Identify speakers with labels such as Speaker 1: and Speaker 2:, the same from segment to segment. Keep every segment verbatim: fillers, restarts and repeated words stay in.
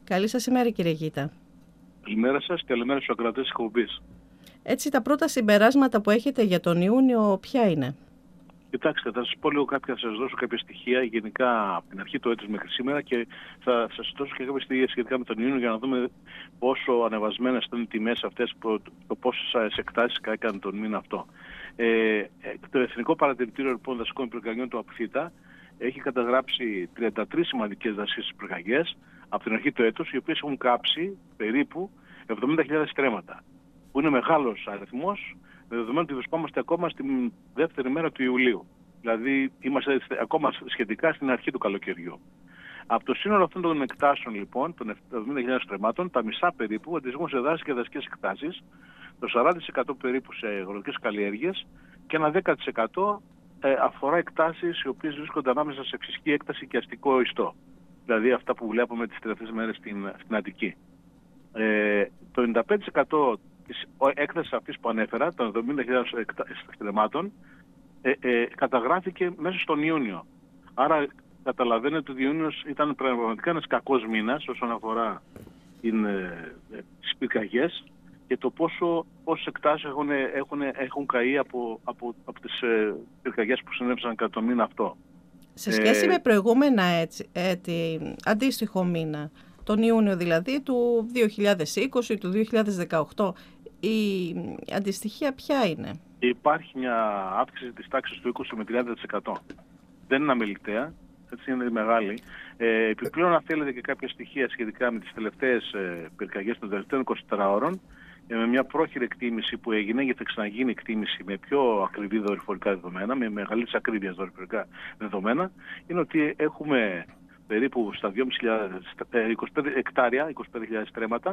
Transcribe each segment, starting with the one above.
Speaker 1: Καλή σας ημέρα, κύριε Γίτα.
Speaker 2: Καλημέρα σας και καλημέρα στους ακροατές της εκπομπής.
Speaker 1: Έτσι, τα πρώτα συμπεράσματα που έχετε για τον Ιούνιο ποια είναι?
Speaker 2: Κοιτάξτε, θα σας πω λίγο κάποια, θα σας δώσω κάποια στοιχεία γενικά από την αρχή του έτους μέχρι σήμερα και θα σας δώσω και κάποια στοιχεία σχετικά με τον Ιούνιο για να δούμε πόσο ανεβασμένες ήταν οι τιμές αυτές, το πόσες εκτάσεις έκανε τον μήνα αυτό. Ε, το Εθνικό Παρατηρητήριο λοιπόν Δασικών Πυρκαγιών του ΑΠΘΙΤΑ έχει καταγράψει τριάντα τρεις σημαντικές δασικές πυρκαγιές από την αρχή του έτους, οι οποίες έχουν κάψει περίπου εβδομήντα χιλιάδες στρέμματα, που είναι μεγάλος αριθμός, με δεδομένο ότι βρισκόμαστε ακόμα στην δεύτερη μέρα του Ιουλίου. Δηλαδή είμαστε ακόμα σχετικά στην αρχή του καλοκαιριού. Από το σύνολο αυτών των εκτάσεων λοιπόν, των εβδομήντα χιλιάδες στρεμμάτων, τα μισά περίπου αντιστοιχούν σε δάση και δασικές εκτάσεις, το σαράντα τοις εκατό περίπου σε αγροτικές καλλιέργειες και ένα δέκα τοις εκατό ε, αφορά εκτάσεις οι οποίες βρίσκονται ανάμεσα σε φυσική έκταση και αστικό ιστό. Δηλαδή αυτά που βλέπουμε τις τελευταίες μέρες στην, στην Αττική. Ε, το ενενήντα πέντε τοις εκατό της έκτασης αυτής που ανέφερα, των εβδομήντα χιλιάδες στρεμμάτων, ε, ε, καταγράφηκε μέσα στον Ιούνιο. Άρα καταλαβαίνετε ότι ο Ιούνιος ήταν πραγματικά ένας κακός μήνας όσον αφορά την, ε, τις πυρκαγιές και το πόσο, πόσες εκτάσεις έχουν, έχουν, έχουν καεί από, από, από τις ε, πυρκαγιές που συνέβησαν κατά το μήνα αυτό.
Speaker 1: Σε σχέση
Speaker 2: ε,
Speaker 1: με προηγούμενα έτσι, έτη, αντίστοιχο μήνα, τον Ιούνιο δηλαδή του δύο χιλιάδες είκοσι, του δύο χιλιάδες δεκαοκτώ, η αντιστοιχεία ποια είναι?
Speaker 2: Υπάρχει μια αύξηση της τάξης του είκοσι με τριάντα τοις εκατό. Δεν είναι αμεληταία, έτσι είναι μεγάλη. Ε, επιπλέον, αν θέλετε και κάποια στοιχεία σχετικά με τις τελευταίες ε, πυρκαγιές των τελευταίων είκοσι τεσσάρων ώρων, ε, με μια πρόχειρη εκτίμηση που έγινε, γιατί θα ξαναγίνει εκτίμηση με πιο ακριβή δορυφορικά δεδομένα, με μεγαλύτερη ακρίβεια δορυφορικά δεδομένα, είναι ότι έχουμε περίπου στα δυόμισι χιλιάδες, είκοσι πέντε εκτάρια, είκοσι πέντε χιλιάδες στρέμματα,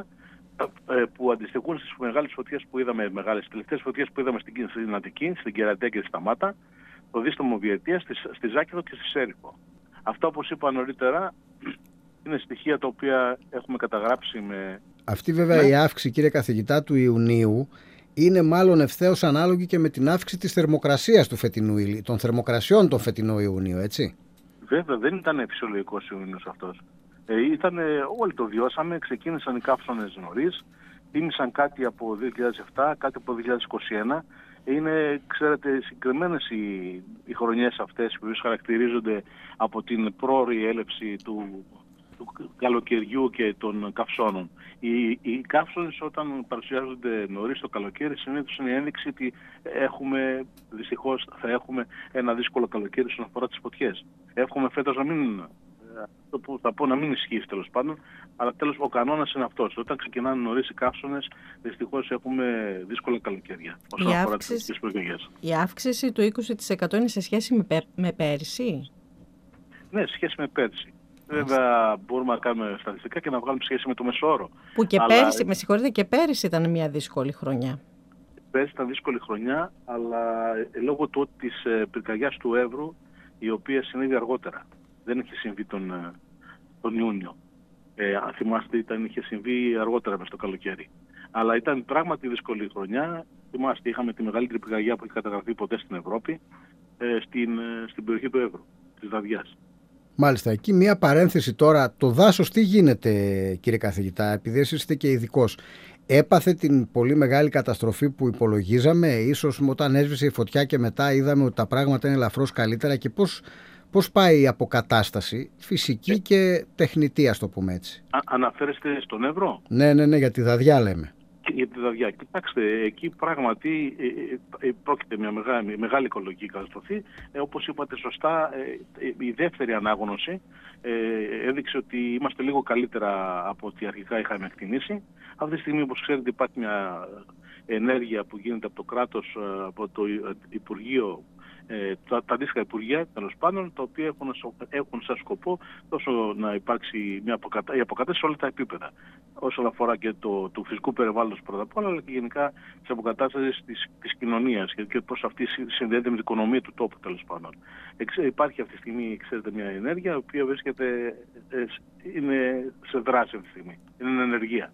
Speaker 2: που αντιστοιχούν στις μεγάλες φωτιές που είδαμε, μεγάλες τελευταίες φωτιές που είδαμε στην, στην Αττική, στην Κερατέα και στη Σταμάτα, το δίστομο Βιετία, στη, στη Ζάκυνθο και στη Σέριφο. Αυτά, όπως είπα νωρίτερα, είναι στοιχεία τα οποία έχουμε καταγράψει με...
Speaker 3: Αυτή βέβαια με... η αύξηση, κύριε καθηγητά, του Ιουνίου είναι μάλλον ευθέως ανάλογη και με την αύξηση της θερμοκρασίας του φετινού, των θερμοκρασιών τον φετινό Ιούνιο, έτσι?
Speaker 2: Βέβαια, δεν ήταν φυσιολογικός Ιούνιος αυτός. Ε, ήτανε, όλοι το βιώσαμε, ξεκίνησαν οι καύσωνες νωρίς, τίμησαν κάτι από δύο χιλιάδες επτά, κάτι από δύο χιλιάδες είκοσι ένα. Είναι, ξέρετε, συγκεκριμένες οι, οι χρονιές αυτές που χαρακτηρίζονται από την πρόωρη έλευση του, του καλοκαιριού και των καυσώνων. Οι, οι καύσωνες όταν παρουσιάζονται νωρίς το καλοκαίρι συνήθως είναι η ένδειξη ότι έχουμε, δυστυχώς θα έχουμε ένα δύσκολο καλοκαίρι όσον αφορά τις φωτιές. Εύχομαι φέτος να μην... αυτό που θα πω να μην ισχύει τέλος πάντων, αλλά τέλος ο κανόνας είναι αυτός. Όταν ξεκινάνε νωρίς οι καύσωνες, δυστυχώς έχουμε δύσκολα καλοκαίρια όσον αφορά τις πυρκαγιές.
Speaker 1: Η αύξηση του είκοσι τοις εκατό είναι σε σχέση με, πέ, με πέρυσι?
Speaker 2: Ναι, σε σχέση με πέρυσι. Βέβαια μπορούμε να κάνουμε στατιστικά και να βγάλουμε σχέση με το μεσόωρο.
Speaker 1: Που και
Speaker 2: αλλά...
Speaker 1: πέρυσι, με συγχωρείτε, και πέρυσι ήταν μια δύσκολη χρονιά.
Speaker 2: Πέρυσι ήταν δύσκολη χρονιά, αλλά λόγω του της πυρκαγιάς του Εύρου, η οποία συνέβη αργότερα. Δεν είχε συμβεί τον, τον Ιούνιο. Ε, αν θυμάστε, ήταν, είχε συμβεί αργότερα μες το καλοκαίρι. Αλλά ήταν πράγματι δύσκολη χρονιά. Θυμάστε, είχαμε τη μεγαλύτερη πυρκαγιά που έχει καταγραφεί ποτέ στην Ευρώπη, ε, στην, στην περιοχή του Εύρου, της Δαδιάς.
Speaker 3: Μάλιστα. Εκεί μία παρένθεση τώρα. Το δάσος τι γίνεται, κύριε καθηγητά, επειδή εσείς είστε και ειδικός? Έπαθε την πολύ μεγάλη καταστροφή που υπολογίζαμε? Ίσως όταν έσβησε η φωτιά και μετά είδαμε ότι τα πράγματα είναι ελαφρώς καλύτερα? Και πώς... Πώς πάει η αποκατάσταση, φυσική ε, και τεχνητή, ας το πούμε έτσι?
Speaker 2: Α, αναφέρεστε στον Εύρο?
Speaker 3: Ναι, ναι, ναι, για τη Δαδιά λέμε.
Speaker 2: Για τη Δαδιά. Κοιτάξτε, εκεί πράγματι ε, ε, πρόκειται μια μεγάλη, μεγάλη οικολογική καταστροφή. Ε, όπως είπατε σωστά, ε, η δεύτερη ανάγνωση ε, έδειξε ότι είμαστε λίγο καλύτερα από ό,τι αρχικά είχαμε εκτιμήσει. Αυτή τη στιγμή, όπως ξέρετε, υπάρχει μια ενέργεια που γίνεται από το κράτος, από το Υπουργείο, Ε, τα, τα αντίστοιχα υπουργεία, τέλος πάντων, τα οποία έχουν, έχουν σαν σκοπό τόσο να υπάρξει μια αποκατά, η αποκατάσταση σε όλα τα επίπεδα. Όσον αφορά και το, το φυσικού περιβάλλοντος πρώτα απ' όλα, αλλά και γενικά της αποκατάστασης της, της κοινωνίας και, και πώς αυτή συνδέεται με την οικονομία του τόπου, τέλος πάντων. Εξ, υπάρχει αυτή τη στιγμή, ξέρετε, μια ενέργεια, η οποία βρίσκεται, ε, είναι σε δράση αυτή τη στιγμή. Είναι ενεργεία.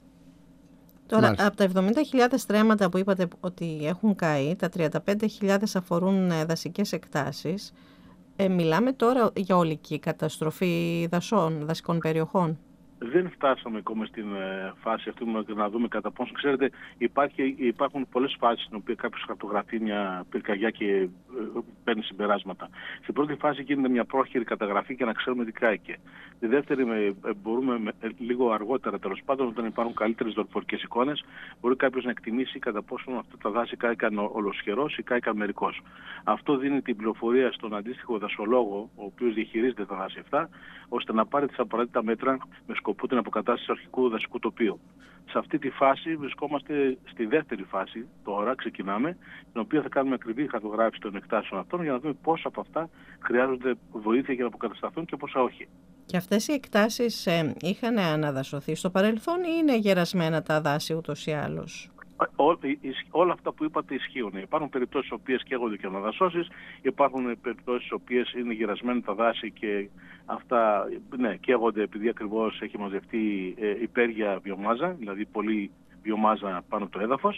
Speaker 1: Τώρα, Μάλιστα. από τα εβδομήντα χιλιάδες στρέμματα που είπατε ότι έχουν καεί, τα τριάντα πέντε χιλιάδες αφορούν δασικές εκτάσεις. Ε, μιλάμε τώρα για ολική καταστροφή δασών, δασικών περιοχών?
Speaker 2: Δεν φτάσαμε ακόμα στην φάση αυτή να δούμε κατά πόσο. Ξέρετε, υπάρχει, υπάρχουν πολλές φάσεις στην οποία κάποιος χαρτογραφεί μια πυρκαγιά και παίρνει συμπεράσματα. Στην πρώτη φάση γίνεται μια πρόχειρη καταγραφή και να ξέρουμε τι κάηκε. Στη δεύτερη, μπορούμε λίγο αργότερα, τέλος πάντων, όταν υπάρχουν καλύτερες δορυφορικές εικόνες, μπορεί κάποιος να εκτιμήσει κατά πόσο αυτά τα δάση κάηκαν ολοσχερός ή κάηκαν μερικώς. Αυτό δίνει την πληροφορία στον αντίστοιχο δασολόγο, ο οποίος διαχειρίζεται τα δάση αυτά, ώστε να πάρει τις απαραίτητα μέτρα με σκοπό την αποκατάσταση αρχικού δασικού τοπίου. Σε αυτή τη φάση βρισκόμαστε στη δεύτερη φάση, τώρα ξεκινάμε, την οποία θα κάνουμε ακριβή χαρτογράφηση των εκτάσεων αυτών για να δούμε πόσα από αυτά χρειάζονται βοήθεια για να αποκατασταθούν και πόσα όχι.
Speaker 1: Και αυτές οι εκτάσεις ε, είχαν αναδασωθεί στο παρελθόν ή είναι γερασμένα τα δάση ούτως ή άλλως?
Speaker 2: Ό, όλα αυτά που είπατε ισχύουν. Υπάρχουν περιπτώσεις στις οποίες καίγονται και αναδασώσεις, υπάρχουν περιπτώσεις στις οποίες είναι γερασμένα τα δάση και αυτά ναι, καίγονται επειδή ακριβώς έχει μαζευτεί ε, υπέργεια βιομάζα, δηλαδή πολύ βιομάζα πάνω από το έδαφος.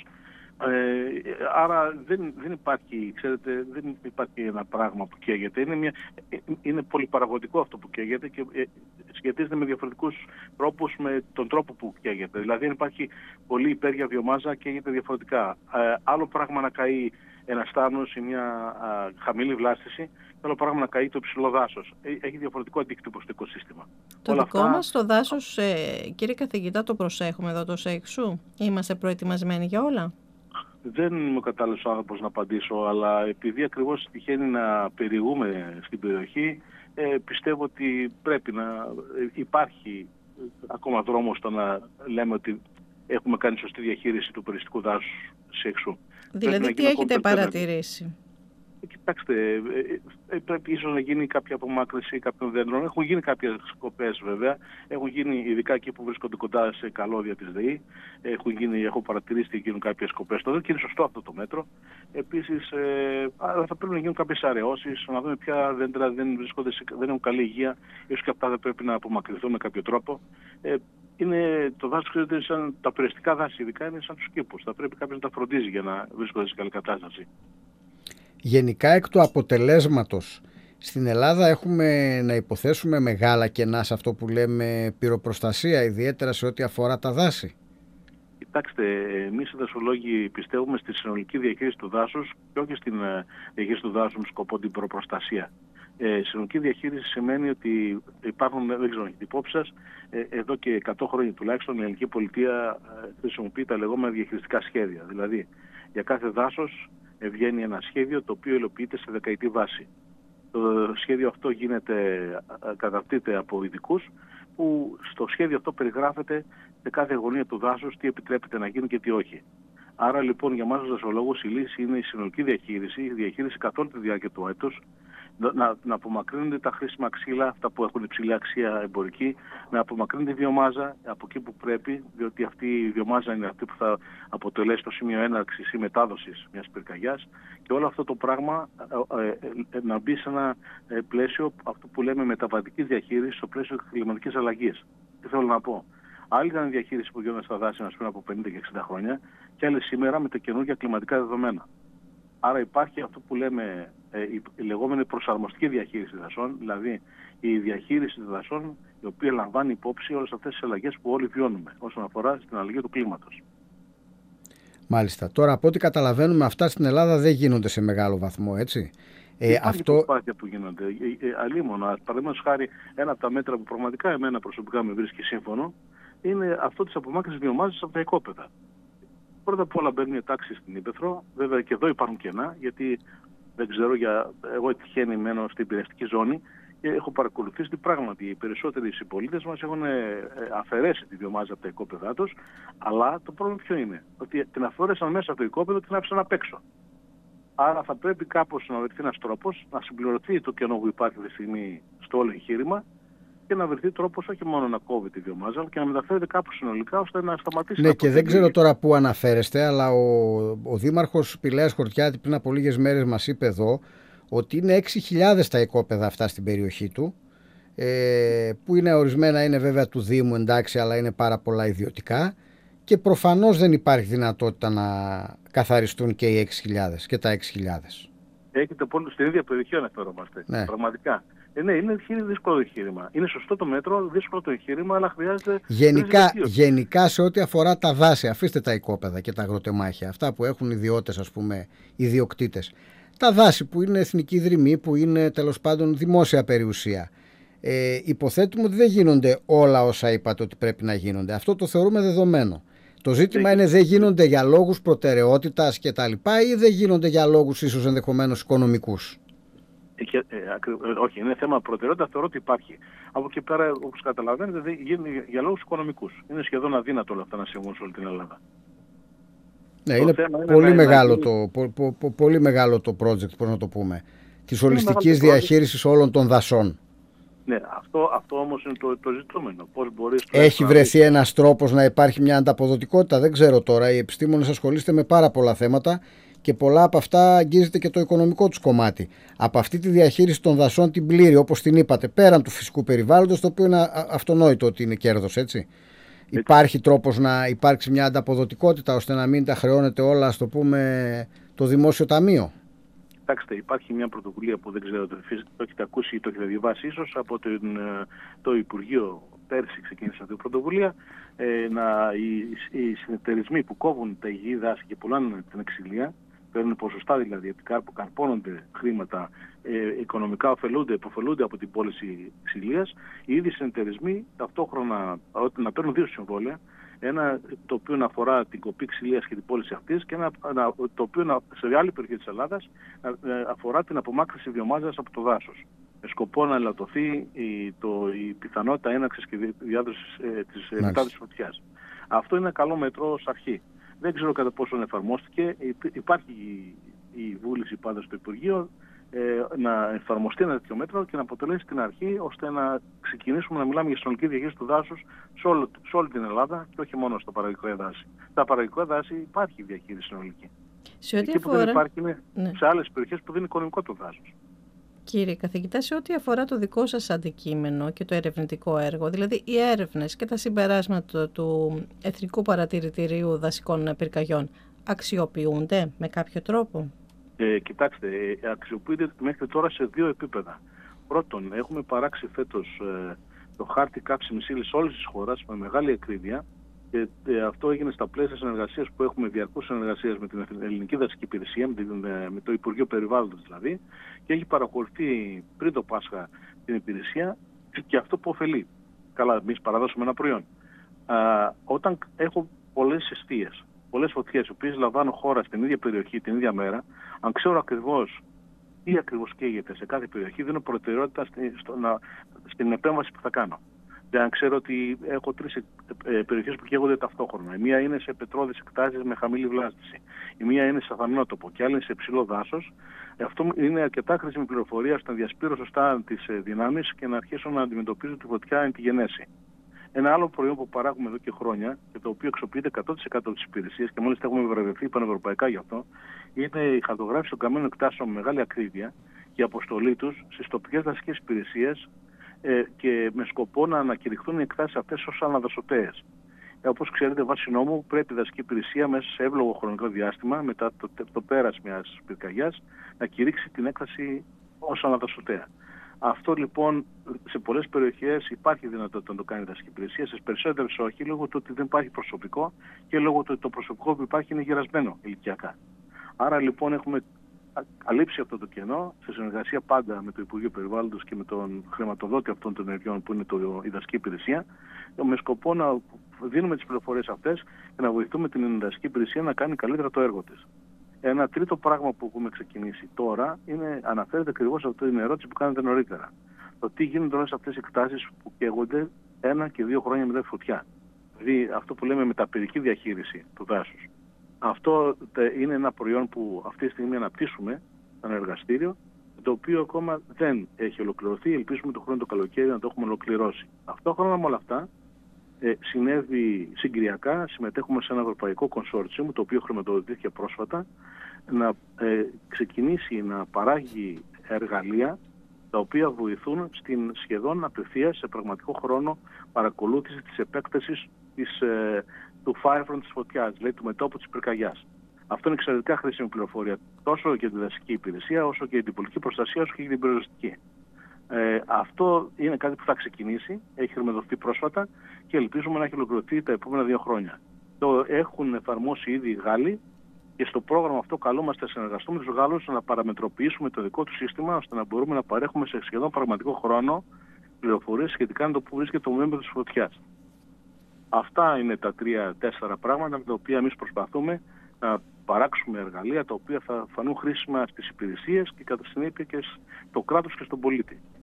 Speaker 2: Ε, άρα δεν, δεν υπάρχει, ξέρετε, δεν υπάρχει ένα πράγμα που καίγεται. Είναι, μια, είναι πολυπαραγωγικό αυτό που καίγεται και ε, σχετίζεται με διαφορετικούς τρόπους με τον τρόπο που καίγεται. Δηλαδή αν υπάρχει πολλή υπέργεια βιομάζα καίγεται διαφορετικά. Ε, άλλο πράγμα να καεί ένα στάνος ή μια α, χαμηλή βλάστηση, άλλο πράγμα να καεί το υψηλό δάσος. Ε, έχει διαφορετικό αντίκτυπο στο οικοσύστημα.
Speaker 1: Το
Speaker 2: Όλα
Speaker 1: δικό
Speaker 2: αυτά...
Speaker 1: μας το δάσος, ε, κύριε καθηγητά, το προσέχουμε εδώ το ΣΕΙΚΣΟΥ? Είμαστε προετοιμασμένοι για όλα?
Speaker 2: Δεν είμαι ο κατάλληλος άνθρωπος να απαντήσω, αλλά επειδή ακριβώς τυχαίνει να περιηγούμε στην περιοχή, ε, πιστεύω ότι πρέπει να υπάρχει ακόμα δρόμος στο να λέμε ότι έχουμε κάνει σωστή διαχείριση του περιστικού δάσους ΣΕΙΚΣΟΥ.
Speaker 1: Δηλαδή τι έχετε παρατηρήσει?
Speaker 2: Κοιτάξτε, πρέπει ίσως να γίνει κάποια απομάκρυνση κάποιων δέντρων. Έχουν γίνει κάποιες σκοπές βέβαια. Έχουν γίνει ειδικά εκεί που βρίσκονται κοντά σε καλώδια της ΔΕΗ. Έχουν γίνει, έχω παρατηρήσει ότι γίνουν κάποιες σκοπές τότε και είναι σωστό αυτό το μέτρο. Επίσης, ε, θα πρέπει να γίνουν κάποιες αραιώσεις, να δούμε ποια δέντρα δεν, βρίσκονται σε, δεν έχουν καλή υγεία. Ίσως και αυτά θα πρέπει να απομακρυνθούν με κάποιο τρόπο. Ε, είναι, το δάσος ξέρετε, σαν τα περιεστικά δάση ειδικά είναι σαν τους κήπους. Θα πρέπει κάποιος να τα φροντίζει για να βρίσκονται σε καλή κατάσταση.
Speaker 3: Γενικά εκ του αποτελέσματος στην Ελλάδα έχουμε να υποθέσουμε μεγάλα κενά σε αυτό που λέμε πυροπροστασία, ιδιαίτερα σε ό,τι αφορά τα δάση.
Speaker 2: Κοιτάξτε, εμείς οι δασολόγοι πιστεύουμε στη συνολική διαχείριση του δάσους και όχι στην διαχείριση του δάσους με σκοπό την πυροπροστασία. Ε, συνολική διαχείριση σημαίνει ότι υπάρχουν, δεν ξέρω αν έχετε υπόψη σας, ε, εδώ και εκατό χρόνια τουλάχιστον η ελληνική πολιτεία ε, χρησιμοποιεί τα λεγόμενα διαχειριστικά σχέδια. Δηλαδή, για κάθε δάσος βγαίνει ένα σχέδιο το οποίο υλοποιείται σε δεκαετή βάση. Το σχέδιο αυτό γίνεται, καταρτείται από ειδικούς που στο σχέδιο αυτό περιγράφεται σε κάθε γωνία του δάσους τι επιτρέπεται να γίνει και τι όχι. Άρα λοιπόν για μας τους δασολόγους η λύση είναι η συνολική διαχείριση, η διαχείριση καθ' όλη τη διάρκεια του έτους, να, να απομακρύνονται τα χρήσιμα ξύλα, αυτά που έχουν υψηλή αξία εμπορική, να απομακρύνεται η βιομάζα από εκεί που πρέπει, διότι αυτή η βιομάζα είναι αυτή που θα αποτελέσει το σημείο έναρξης ή μετάδοσης μιας πυρκαγιάς και όλο αυτό το πράγμα ε, ε, ε, να μπει σε ένα ε, πλαίσιο, αυτό που λέμε μεταβατική διαχείριση, στο πλαίσιο κλιματικής αλλαγής. Τι θέλω να πω. Άλλη ήταν η διαχείριση που γίνονται στα δάση μας πριν από πενήντα και εξήντα χρόνια και άλλη σήμερα με τα καινούργια κλιματικά δεδομένα. Άρα υπάρχει αυτό που λέμε ε, η, η λεγόμενη προσαρμοστική διαχείριση δασών, δηλαδή η διαχείριση των δασών η οποία λαμβάνει υπόψη όλες αυτές τις αλλαγές που όλοι βιώνουμε όσον αφορά στην αλλαγή του κλίματος.
Speaker 3: Μάλιστα. Τώρα από ό,τι καταλαβαίνουμε αυτά στην Ελλάδα δεν γίνονται σε μεγάλο βαθμό, έτσι.
Speaker 2: Ε, Υπάρχει αυτό... προσπάθεια που γίνονται. Ε, ε, αλίμονα, παραδείγματος χάρη, ένα από τα μέτρα που πραγματικά εμένα προσωπικά με βρίσκει σύμφωνο είναι αυτό της απομάκρυνσης βιομάζας από τα οικόπεδα. Πρώτα απ' όλα μπαίνει μια τάξη στην Ύπαιθρο. Βέβαια και εδώ υπάρχουν κενά, γιατί δεν ξέρω, για... εγώ τυχαίνει μένω στην πειραιαστική ζώνη και έχω παρακολουθήσει ότι πράγματι οι περισσότεροι συμπολίτες μας έχουν αφαιρέσει τη βιομάζα από τα οικόπεδά τους, αλλά το πρόβλημα ποιο είναι? Ότι την αφαίρεσαν μέσα από το οικόπεδο και την άφησαν απ' έξω. Άρα θα πρέπει κάπως να βρεθεί ένας τρόπος να συμπληρωθεί το κενό που υπάρχει αυτή τη στιγμή στο όλο εγχείρημα και να βρεθεί τρόπος όχι μόνο να κόβει τη βιομάζα, αλλά και να μεταφέρεται κάπου συνολικά ώστε να σταματήσει.
Speaker 3: Ναι, και δεν ξέρω τώρα πού αναφέρεστε, αλλά ο, ο Δήμαρχος Πηλαίας Χορτιάτη πριν από λίγες μέρες μας είπε εδώ ότι είναι έξι χιλιάδες τα οικόπεδα αυτά στην περιοχή του, ε, που είναι ορισμένα είναι βέβαια του Δήμου, εντάξει, αλλά είναι πάρα πολλά ιδιωτικά και προφανώς δεν υπάρχει δυνατότητα να καθαριστούν και οι έξι χιλιάδες και τα έξι χιλιάδες.
Speaker 2: Έχετε πολύ στην ίδια περιοχή αναφερόμαστε. Ναι. Πραγματικά. Ε, ναι, είναι δύσκολο το εγχείρημα. Είναι σωστό το μέτρο, δύσκολο το εγχείρημα, αλλά χρειάζεται.
Speaker 3: Γενικά, γενικά σε ό,τι αφορά τα δάση, αφήστε τα οικόπεδα και τα αγροτεμάχια, αυτά που έχουν ιδιώτες, ας πούμε, ιδιοκτήτες. Τα δάση που είναι εθνική δρυμή, που είναι τέλος πάντων δημόσια περιουσία. Ε, υποθέτουμε ότι δεν γίνονται όλα όσα είπατε ότι πρέπει να γίνονται. Αυτό το θεωρούμε δεδομένο. Το ζήτημα είναι δεν γίνονται για λόγους προτεραιότητας και τα λοιπά ή δεν γίνονται για λόγους ίσως ενδεχομένως οικονομικούς.
Speaker 2: Ε, ε, όχι, είναι θέμα προτεραιότητα, θεωρώ ότι υπάρχει. Από εκεί πέρα, όπως καταλαβαίνετε, δεν γίνει για λόγους οικονομικούς. Είναι σχεδόν αδύνατο όλα αυτά να συμβούν σε όλη την Ελλάδα.
Speaker 3: Ναι, είναι, είναι πολύ, μεγάλο είναι... το, πο, πο, πο, πολύ μεγάλο το project, πώς να το πούμε, της ολιστικής διαχείρισης όλων των δασών.
Speaker 2: Ναι, αυτό, αυτό όμως είναι το, το ζητούμενο. Πώς μπορείς
Speaker 3: Έχει να... βρεθεί ένας τρόπος να υπάρχει μια ανταποδοτικότητα, δεν ξέρω τώρα. Οι επιστήμονες ασχολείστε με πάρα πολλά θέματα και πολλά από αυτά αγγίζεται και το οικονομικό τους κομμάτι. Από αυτή τη διαχείριση των δασών την πλήρη, όπως την είπατε, πέραν του φυσικού περιβάλλοντος, το οποίο είναι αυτονόητο ότι είναι κέρδος, έτσι. έτσι. Υπάρχει τρόπος να υπάρξει μια ανταποδοτικότητα ώστε να μην τα χρεώνεται όλα, ας το πούμε, το δημόσιο ταμείο.
Speaker 2: Κοιτάξτε, υπάρχει μια πρωτοβουλία που δεν ξέρω, το έχετε ακούσει ή το έχετε διαβάσει ίσως, από την, το Υπουργείο πέρσι ξεκίνησε αυτή η πρωτοβουλία, ε, να, οι, οι συνεταιρισμοί που κόβουν τα υγιή δάση και πουλάνε την ξυλία, παίρνουν ποσοστά δηλαδή, που καρπώνονται χρήματα, ε, οικονομικά ωφελούνται, υποφελούνται από την πώληση ξυλίας, οι ίδιοι συνεταιρισμοί ταυτόχρονα να παίρνουν δύο συμβόλαια, ένα το οποίο να αφορά την κοπή ξυλίας και την πώληση αυτής και ένα το οποίο σε άλλη περιοχή της Ελλάδας αφορά την απομάκρυνση βιομάζας από το δάσος. Με σκοπό να ελαττωθεί η, το, η πιθανότητα έναρξης και διάδοσης ε, της μετάδοσης φωτιάς. Αυτό είναι ένα καλό μέτρο ως αρχή. Δεν ξέρω κατά πόσο εφαρμόστηκε. Υπάρχει η, η βούληση πάντα στο Υπουργείο ε, να εφαρμοστεί ένα τέτοιο μέτρο και να αποτελέσει την αρχή ώστε να ξεκινήσουμε να μιλάμε για συνολική διαχείριση του δάσους σε, όλο, σε όλη την Ελλάδα και όχι μόνο στα παραγωγικά δάση. Στα παραγωγικά δάση υπάρχει διαχείριση συνολική.
Speaker 1: Σε ό,τι
Speaker 2: Εκεί
Speaker 1: αφορά...
Speaker 2: που δεν υπάρχει είναι
Speaker 1: ναι.
Speaker 2: σε άλλες περιοχές που δεν είναι οικονομικό το δάσος.
Speaker 1: Κύριε καθηγητά, σε ό,τι αφορά το δικό σας αντικείμενο και το ερευνητικό έργο, δηλαδή οι έρευνες και τα συμπεράσματα του Εθνικού Παρατηρητηρίου Δασικών Πυρκαγιών, αξιοποιούνται με κάποιο τρόπο?
Speaker 2: Ε, κοιτάξτε, ε, αξιοποιείται μέχρι τώρα σε δύο επίπεδα. Πρώτον, έχουμε παράξει φέτος ε, το χάρτη κάψιμης ύλης όλης της χώρας με μεγάλη ακρίβεια και ε, αυτό έγινε στα πλαίσια συνεργασίας που έχουμε, διαρκούς συνεργασίας με την Ελληνική Δασική Υπηρεσία, με, την, με το Υπουργείο Περιβάλλοντος δηλαδή, και έχει παρακολουθεί πριν το Πάσχα την υπηρεσία και αυτό που ωφελεί. Καλά, εμείς παραδώσουμε ένα προϊόν. Α, όταν έχω πολλές εστίες, πολλές φωτιές, οι οποίες λαμβάνουν χώρα στην ίδια περιοχή την ίδια μέρα, αν ξέρω ακριβώς τι ακριβώς καίγεται σε κάθε περιοχή, δίνω προτεραιότητα στην, στο, να, στην επέμβαση που θα κάνω. Αν ξέρω ότι έχω τρεις ε, περιοχές που καίγονται ταυτόχρονα. Η μία είναι σε πετρώδεις εκτάσεις με χαμηλή βλάστηση. Η μία είναι σε αφανότοπο και άλλη είναι σε ψηλό δάσος. Αυτό είναι αρκετά χρήσιμη πληροφορία ώστε να διασπείρω σωστά τις ε, δυνάμεις και να αρχίσω να αντιμετωπίζω τη φωτιά εν τη γενέση. Ένα άλλο προϊόν που παράγουμε εδώ και χρόνια και το οποίο εξοπλείται εκατό τοις εκατό της υπηρεσίας και μόλις έχουμε βραβευτεί πανευρωπαϊκά γι' αυτό, είναι η χαρτογράφηση των καμένων εκτάσεων με μεγάλη ακρίβεια και η αποστολή τους στις τοπικές δασικές υπηρεσίες ε, και με σκοπό να ανακηρυχθούν οι εκτάσεις αυτές ως αναδασωτέες. Ε, όπως ξέρετε, βάσει νόμου πρέπει η δασική υπηρεσία μέσα σε εύλογο χρονικό διάστημα, μετά το, το, το πέρας μιας πυρκαγιάς, να κηρύξει την έκταση ως αναδασωτέα. Αυτό λοιπόν σε πολλές περιοχές υπάρχει δυνατότητα να το κάνει η δασική υπηρεσία, σε περισσότερες όχι, λόγω του ότι δεν υπάρχει προσωπικό και λόγω του ότι το προσωπικό που υπάρχει είναι γερασμένο ηλικιακά. Άρα λοιπόν έχουμε καλύψει αυτό το κενό σε συνεργασία πάντα με το Υπουργείο Περιβάλλοντος και με τον χρηματοδότη αυτών των ενεργειών που είναι το, η δασική υπηρεσία, με σκοπό να δίνουμε τις πληροφορίες αυτές και να βοηθούμε την δασική υπηρεσία να κάνει καλύτερα το έργο της. Ένα τρίτο πράγμα που έχουμε ξεκινήσει τώρα είναι, αναφέρεται ακριβώς σε αυτή την ερώτηση που κάνετε νωρίτερα. Το τι γίνονται όλες αυτές οι εκτάσεις που καίγονται ένα και δύο χρόνια μετά τη φωτιά. Δηλαδή αυτό που λέμε μεταπηρική διαχείριση του δάσους. Αυτό είναι ένα προϊόν που αυτή τη στιγμή αναπτύσσουμε σαν εργαστήριο, το οποίο ακόμα δεν έχει ολοκληρωθεί. Ελπίζουμε το χρόνο το καλοκαίρι να το έχουμε ολοκληρώσει. Ταυτόχρονα με όλα αυτά, ε, συνέβη συγκυριακά, συμμετέχουμε σε ένα ευρωπαϊκό κονσόρτσιουμ, το οποίο χρηματοδοτήθηκε πρόσφατα, να ε, ξεκινήσει να παράγει εργαλεία τα οποία βοηθούν στην σχεδόν απευθείας σε πραγματικό χρόνο παρακολούθηση της επέκτασης της, ε, του firefront της φωτιάς, δηλαδή του μετώπου της πυρκαγιάς. Αυτό είναι εξαιρετικά χρήσιμη πληροφορία τόσο για τη δασική υπηρεσία, όσο και για την πολιτική προστασία, όσο και για την περιοριστική. Ε, αυτό είναι κάτι που θα ξεκινήσει, έχει χρηματοδοτηθεί πρόσφατα και ελπίζουμε να έχει ολοκληρωθεί τα επόμενα δύο χρόνια. Το έχουν εφαρμόσει ήδη οι Γάλλοι και στο πρόγραμμα αυτό καλούμαστε να συνεργαστούμε με τους Γάλλους να παραμετροποιήσουμε το δικό του σύστημα ώστε να μπορούμε να παρέχουμε σε σχεδόν πραγματικό χρόνο πληροφορίες σχετικά με το που βρίσκεται το μέμπρο της φωτιάς. Αυτά είναι τα τρία-τέσσερα πράγματα με τα οποία εμείς προσπαθούμε να παράξουμε εργαλεία τα οποία θα φανούν χρήσιμα στις υπηρεσίες και κατά συνέπεια και στο κράτος και στον πολίτη.